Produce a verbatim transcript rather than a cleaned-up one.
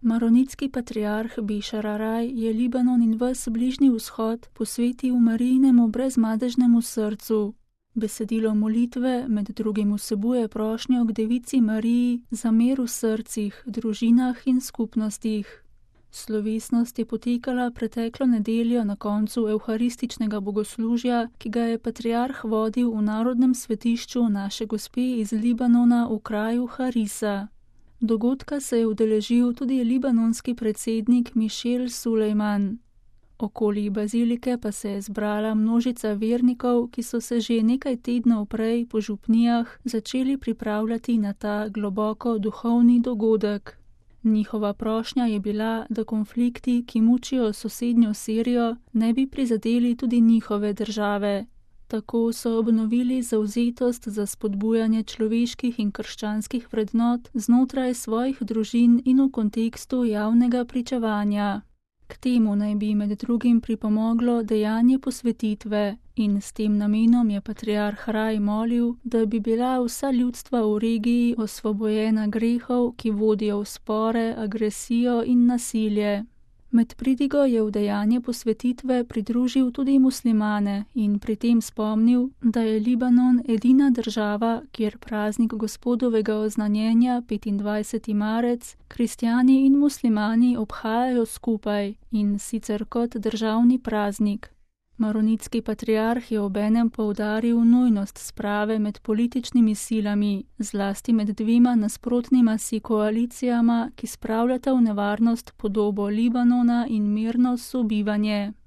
Maronitski patriarh Bešar Araj je Libanon in ves Bližnji vzhod posvetil Marijinemu brezmadežnemu srcu. Besedilo molitve med drugim vsebuje prošnjo k Devici Mariji za mir v srcih, družinah in skupnostih. Slovesnost je potekala preteklo nedeljo na koncu evharističnega bogoslužja, ki ga je patriarh vodil v narodnem svetišču Naše Gospe iz Libanona v kraju Harisa. Dogodka se je udeležil tudi libanonski predsednik Mišel Sulejman. Okoli bazilike pa se je zbrala množica vernikov, ki so se že nekaj tednov prej po župnijah začeli pripravljati na ta globoko duhovni dogodek. Njihova prošnja je bila, da konflikti, ki mučijo sosednjo Sirijo, ne bi prizadeli tudi njihove države. Tako so obnovili zavzetost za spodbujanje človeških in krščanskih vrednot znotraj svojih družin in v kontekstu javnega pričevanja. K temu naj bi med drugim pripomoglo dejanje posvetitve in s tem namenom je patriarh Araj molil, da bi bila vsa ljudstva v regiji osvobojena grehov, ki vodijo v spore, agresijo in nasilje. Med pridigo je v dejanje posvetitve pridružil tudi muslimane in pri tem spomnil, da je Libanon edina država, kjer praznik Gospodovega oznanjenja petindvajseti marec kristjani in muslimani obhajajo skupaj in sicer kot državni praznik. Maronitski patriarh je obenem poudaril nujnost sprave med političnimi silami, zlasti med dvema nasprotnima si koalicijama, ki spravljata v nevarnost podobo Libanona in mirno sobivanje.